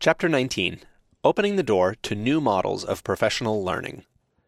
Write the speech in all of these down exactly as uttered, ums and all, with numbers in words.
Chapter nineteen, Opening the Door to New Models of Professional Learning.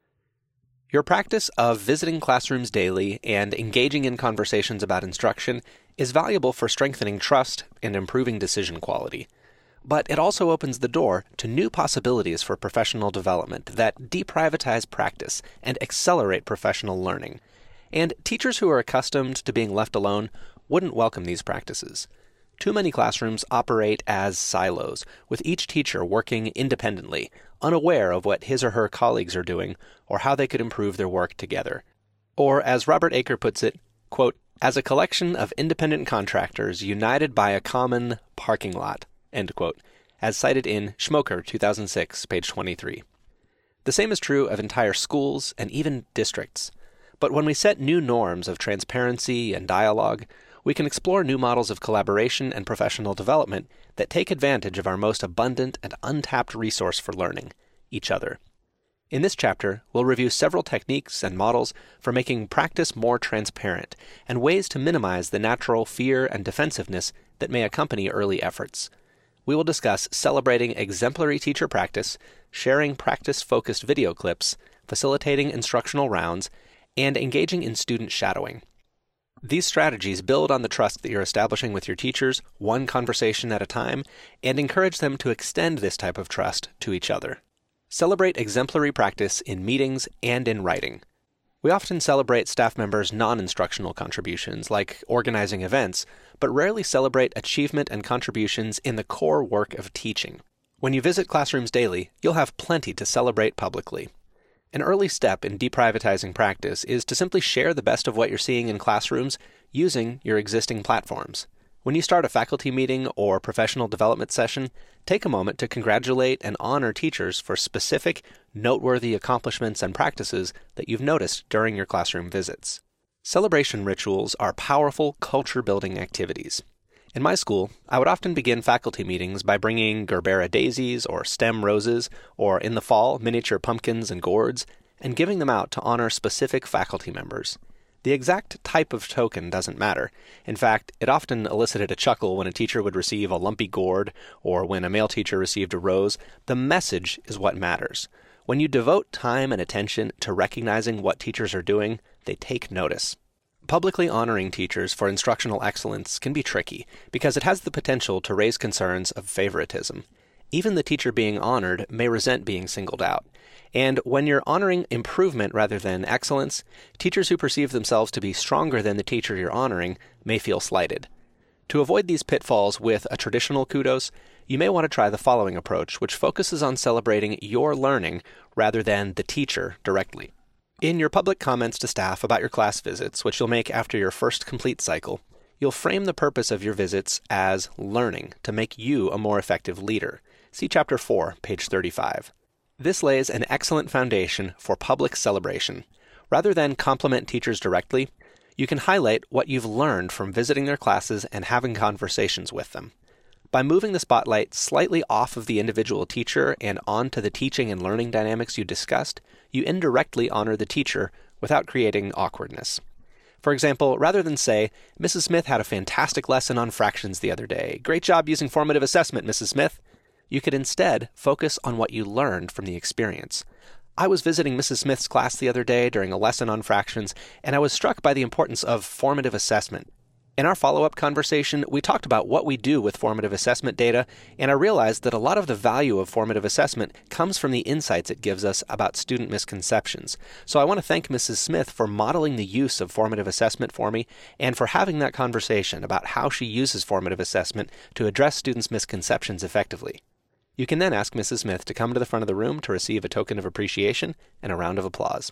Your practice of visiting classrooms daily and engaging in conversations about instruction is valuable for strengthening trust and improving decision quality. But it also opens the door to new possibilities for professional development that deprivatize practice and accelerate professional learning. And teachers who are accustomed to being left alone wouldn't welcome these practices. Too many classrooms operate as silos, with each teacher working independently, unaware of what his or her colleagues are doing or how they could improve their work together. Or, as Robert Aker puts it, quote, as a collection of independent contractors united by a common parking lot, end quote, as cited in Schmoker, two thousand six, page twenty-three. The same is true of entire schools and even districts. But when we set new norms of transparency and dialogue, we can explore new models of collaboration and professional development that take advantage of our most abundant and untapped resource for learning, each other. In this chapter, we'll review several techniques and models for making practice more transparent and ways to minimize the natural fear and defensiveness that may accompany early efforts. We will discuss celebrating exemplary teacher practice, sharing practice-focused video clips, facilitating instructional rounds, and engaging in student shadowing. These strategies build on the trust that you're establishing with your teachers, one conversation at a time, and encourage them to extend this type of trust to each other. Celebrate exemplary practice in meetings and in writing. We often celebrate staff members' non-instructional contributions, like organizing events, but rarely celebrate achievement and contributions in the core work of teaching. When you visit classrooms daily, you'll have plenty to celebrate publicly. An early step in deprivatizing practice is to simply share the best of what you're seeing in classrooms using your existing platforms. When you start a faculty meeting or professional development session, take a moment to congratulate and honor teachers for specific, noteworthy accomplishments and practices that you've noticed during your classroom visits. Celebration rituals are powerful culture-building activities. In my school, I would often begin faculty meetings by bringing Gerbera daisies or stem roses, or in the fall, miniature pumpkins and gourds, and giving them out to honor specific faculty members. The exact type of token doesn't matter. In fact, it often elicited a chuckle when a teacher would receive a lumpy gourd, or when a male teacher received a rose. The message is what matters. When you devote time and attention to recognizing what teachers are doing, they take notice. Publicly honoring teachers for instructional excellence can be tricky because it has the potential to raise concerns of favoritism. Even the teacher being honored may resent being singled out. And when you're honoring improvement rather than excellence, teachers who perceive themselves to be stronger than the teacher you're honoring may feel slighted. To avoid these pitfalls with a traditional kudos, you may want to try the following approach, which focuses on celebrating your learning rather than the teacher directly. In your public comments to staff about your class visits, which you'll make after your first complete cycle, you'll frame the purpose of your visits as learning to make you a more effective leader. See Chapter four, page thirty-five. This lays an excellent foundation for public celebration. Rather than compliment teachers directly, you can highlight what you've learned from visiting their classes and having conversations with them. By moving the spotlight slightly off of the individual teacher and onto the teaching and learning dynamics you discussed, you indirectly honor the teacher without creating awkwardness. For example, rather than say, Missus Smith had a fantastic lesson on fractions the other day. Great job using formative assessment, Missus Smith. You could instead focus on what you learned from the experience. I was visiting Missus Smith's class the other day during a lesson on fractions, and I was struck by the importance of formative assessment. In our follow-up conversation, we talked about what we do with formative assessment data, and I realized that a lot of the value of formative assessment comes from the insights it gives us about student misconceptions. So I want to thank Missus Smith for modeling the use of formative assessment for me, and for having that conversation about how she uses formative assessment to address students' misconceptions effectively. You can then ask Missus Smith to come to the front of the room to receive a token of appreciation and a round of applause.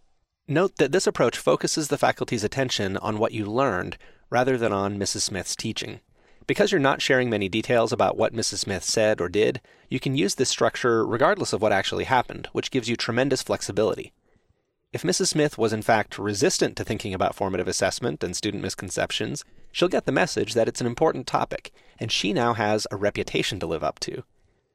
Note that this approach focuses the faculty's attention on what you learned rather than on Missus Smith's teaching. Because you're not sharing many details about what Missus Smith said or did, you can use this structure regardless of what actually happened, which gives you tremendous flexibility. If Missus Smith was in fact resistant to thinking about formative assessment and student misconceptions, she'll get the message that it's an important topic, and she now has a reputation to live up to.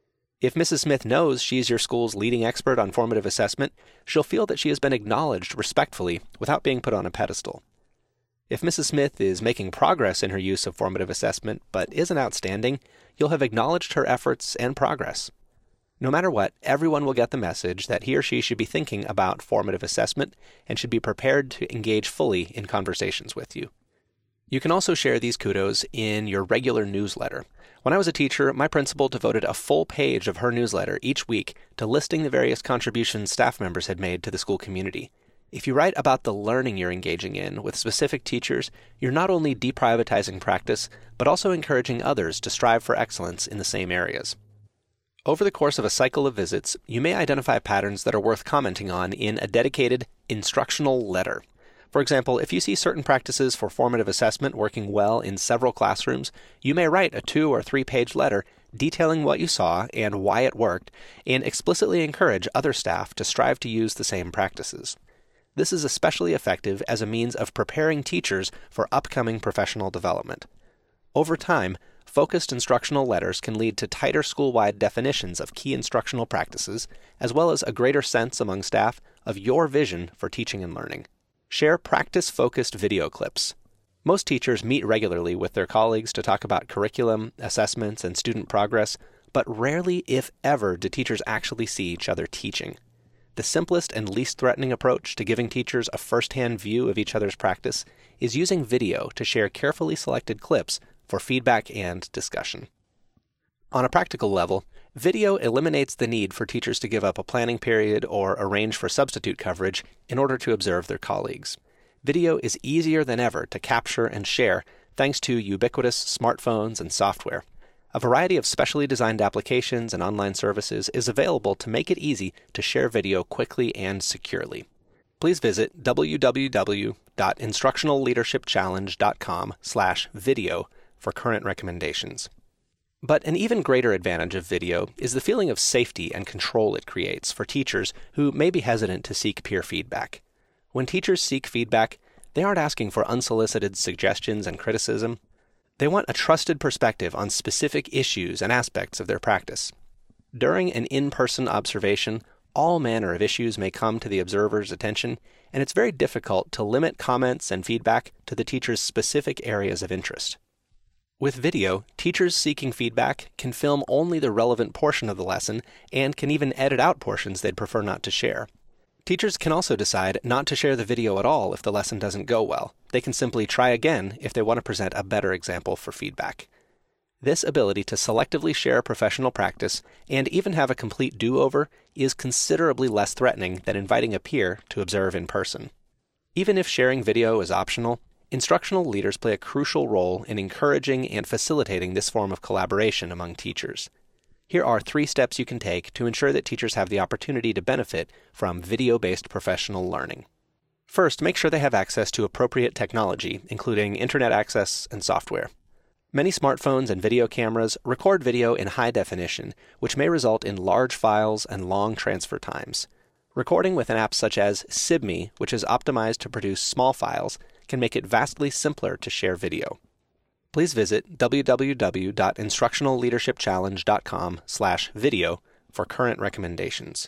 If Missus Smith knows she's your school's leading expert on formative assessment, she'll feel that she has been acknowledged respectfully without being put on a pedestal. If Missus Smith is making progress in her use of formative assessment but isn't outstanding, you'll have acknowledged her efforts and progress. No matter what, everyone will get the message that he or she should be thinking about formative assessment and should be prepared to engage fully in conversations with you. You can also share these kudos in your regular newsletter. When I was a teacher, my principal devoted a full page of her newsletter each week to listing the various contributions staff members had made to the school community. If you write about the learning you're engaging in with specific teachers, you're not only deprivatizing practice, but also encouraging others to strive for excellence in the same areas. Over the course of a cycle of visits, you may identify patterns that are worth commenting on in a dedicated instructional letter. For example, if you see certain practices for formative assessment working well in several classrooms, you may write a two- or three-page letter detailing what you saw and why it worked, and explicitly encourage other staff to strive to use the same practices. This is especially effective as a means of preparing teachers for upcoming professional development. Over time, focused instructional letters can lead to tighter school-wide definitions of key instructional practices, as well as a greater sense among staff of your vision for teaching and learning. Share practice-focused video clips. Most teachers meet regularly with their colleagues to talk about curriculum, assessments, and student progress, but rarely, if ever, do teachers actually see each other teaching. The simplest and least threatening approach to giving teachers a first-hand view of each other's practice is using video to share carefully selected clips for feedback and discussion. On a practical level, video eliminates the need for teachers to give up a planning period or arrange for substitute coverage in order to observe their colleagues. Video is easier than ever to capture and share thanks to ubiquitous smartphones and software. A variety of specially designed applications and online services is available to make it easy to share video quickly and securely. Please visit w w w dot instructional leadership challenge dot com slash video for current recommendations. But an even greater advantage of video is the feeling of safety and control it creates for teachers who may be hesitant to seek peer feedback. When teachers seek feedback, they aren't asking for unsolicited suggestions and criticism. They want a trusted perspective on specific issues and aspects of their practice. During an in-person observation, all manner of issues may come to the observer's attention, and it's very difficult to limit comments and feedback to the teacher's specific areas of interest. With video, teachers seeking feedback can film only the relevant portion of the lesson and can even edit out portions they'd prefer not to share. Teachers can also decide not to share the video at all if the lesson doesn't go well. They can simply try again if they want to present a better example for feedback. This ability to selectively share professional practice and even have a complete do-over is considerably less threatening than inviting a peer to observe in person. Even if sharing video is optional, instructional leaders play a crucial role in encouraging and facilitating this form of collaboration among teachers. Here are three steps you can take to ensure that teachers have the opportunity to benefit from video-based professional learning. First, make sure they have access to appropriate technology, including internet access and software. Many smartphones and video cameras record video in high definition, which may result in large files and long transfer times. Recording with an app such as Sibme, which is optimized to produce small files, can make it vastly simpler to share video. Please visit w w w dot instructional leadership challenge dot com slash video for current recommendations.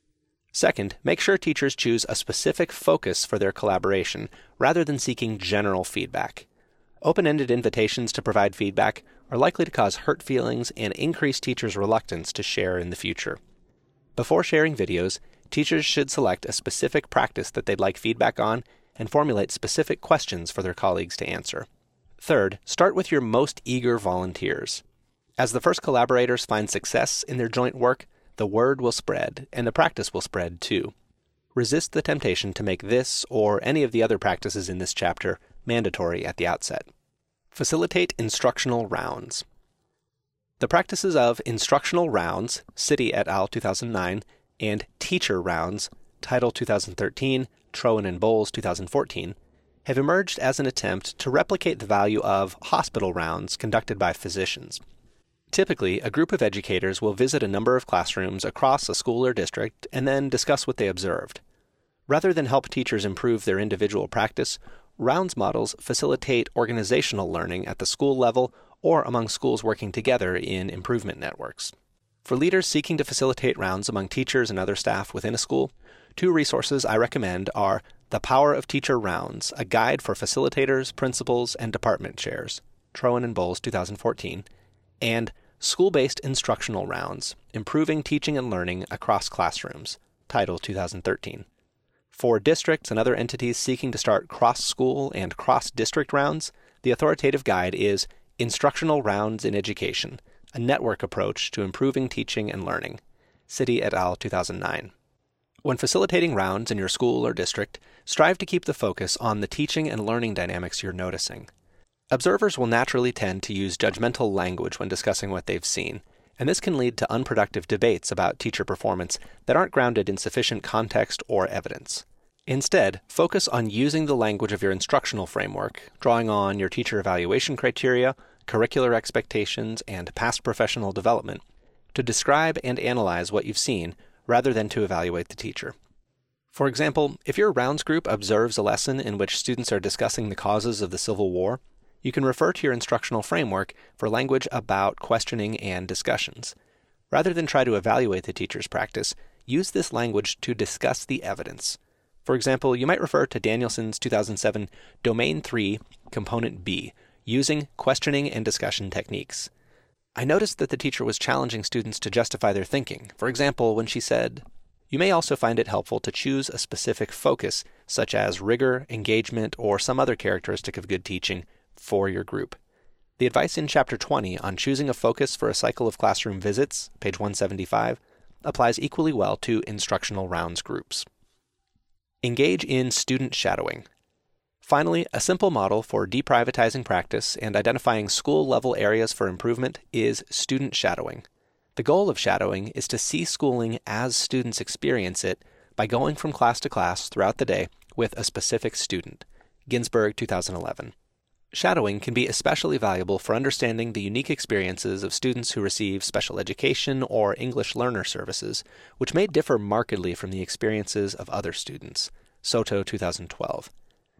Second, make sure teachers choose a specific focus for their collaboration rather than seeking general feedback. Open-ended invitations to provide feedback are likely to cause hurt feelings and increase teachers' reluctance to share in the future. Before sharing videos, teachers should select a specific practice that they'd like feedback on and formulate specific questions for their colleagues to answer. Third, start with your most eager volunteers. As the first collaborators find success in their joint work, the word will spread, and the practice will spread too. Resist the temptation to make this or any of the other practices in this chapter mandatory at the outset. Facilitate instructional rounds. The practices of instructional rounds, City et al. two thousand nine, and teacher rounds, Title two thousand thirteen, Troen and Bowles two thousand fourteen, have emerged as an attempt to replicate the value of hospital rounds conducted by physicians. Typically, a group of educators will visit a number of classrooms across a school or district and then discuss what they observed. Rather than help teachers improve their individual practice, rounds models facilitate organizational learning at the school level or among schools working together in improvement networks. For leaders seeking to facilitate rounds among teachers and other staff within a school, two resources I recommend are The Power of Teacher Rounds, a Guide for Facilitators, Principals, and Department Chairs, Troen and Bowles, two thousand fourteen, and School-Based Instructional Rounds, Improving Teaching and Learning Across Classrooms, Title two thousand thirteen. For districts and other entities seeking to start cross-school and cross-district rounds, the authoritative guide is Instructional Rounds in Education, a network approach to improving teaching and learning, City et al. two thousand nine. When facilitating rounds in your school or district, strive to keep the focus on the teaching and learning dynamics you're noticing. Observers will naturally tend to use judgmental language when discussing what they've seen, and this can lead to unproductive debates about teacher performance that aren't grounded in sufficient context or evidence. Instead, focus on using the language of your instructional framework, drawing on your teacher evaluation criteria, curricular expectations, and past professional development, to describe and analyze what you've seen rather than to evaluate the teacher. For example, if your rounds group observes a lesson in which students are discussing the causes of the Civil War, you can refer to your instructional framework for language about questioning and discussions. Rather than try to evaluate the teacher's practice, use this language to discuss the evidence. For example, you might refer to Danielson's two thousand seven Domain three, Component B, using questioning and discussion techniques. I noticed that the teacher was challenging students to justify their thinking, for example, when she said, you may also find it helpful to choose a specific focus, such as rigor, engagement, or some other characteristic of good teaching, for your group. The advice in Chapter twenty on choosing a focus for a cycle of classroom visits, page one seventy-five, applies equally well to instructional rounds groups. Engage in student shadowing. Finally, a simple model for deprivatizing practice and identifying school-level areas for improvement is student shadowing. The goal of shadowing is to see schooling as students experience it by going from class to class throughout the day with a specific student. Ginsberg, two thousand eleven. Shadowing can be especially valuable for understanding the unique experiences of students who receive special education or English learner services, which may differ markedly from the experiences of other students. Soto, two thousand twelve.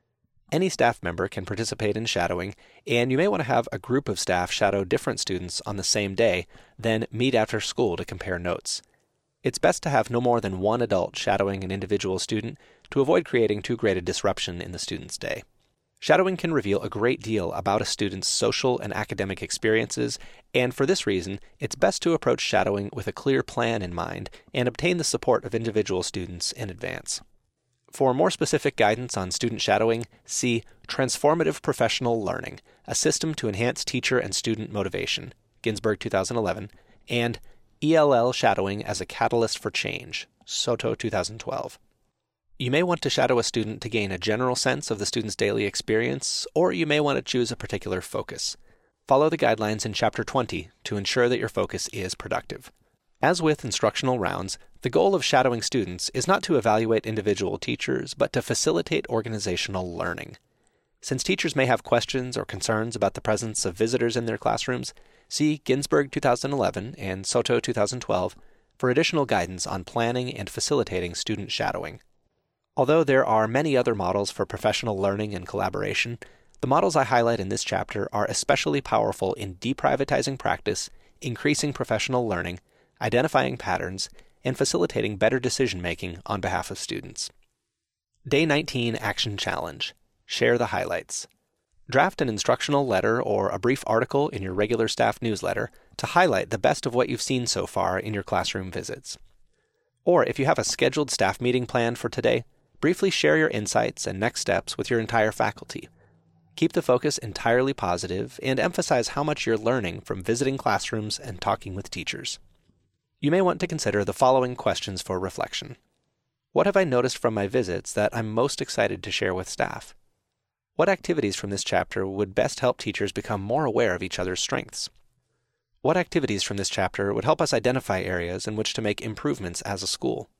Any staff member can participate in shadowing, and you may want to have a group of staff shadow different students on the same day, then meet after school to compare notes. It's best to have no more than one adult shadowing an individual student to avoid creating too great a disruption in the student's day. Shadowing can reveal a great deal about a student's social and academic experiences, and for this reason, it's best to approach shadowing with a clear plan in mind and obtain the support of individual students in advance. For more specific guidance on student shadowing, see Transformative Professional Learning, a System to Enhance Teacher and Student Motivation, Ginsberg, two thousand eleven, and E L L Shadowing as a Catalyst for Change, Soto, two thousand twelve. You may want to shadow a student to gain a general sense of the student's daily experience, or you may want to choose a particular focus. Follow the guidelines in Chapter twenty to ensure that your focus is productive. As with instructional rounds, the goal of shadowing students is not to evaluate individual teachers, but to facilitate organizational learning. Since teachers may have questions or concerns about the presence of visitors in their classrooms, see Ginsberg, two thousand eleven and Soto, two thousand twelve for additional guidance on planning and facilitating student shadowing. Although there are many other models for professional learning and collaboration, the models I highlight in this chapter are especially powerful in deprivatizing practice, increasing professional learning, identifying patterns, and facilitating better decision-making on behalf of students. Day nineteen Action Challenge. Share the highlights. Draft an instructional letter or a brief article in your regular staff newsletter to highlight the best of what you've seen so far in your classroom visits. Or if you have a scheduled staff meeting planned for today, briefly share your insights and next steps with your entire faculty. Keep the focus entirely positive and emphasize how much you're learning from visiting classrooms and talking with teachers. You may want to consider the following questions for reflection. What have I noticed from my visits that I'm most excited to share with staff? What activities from this chapter would best help teachers become more aware of each other's strengths? What activities from this chapter would help us identify areas in which to make improvements as a school?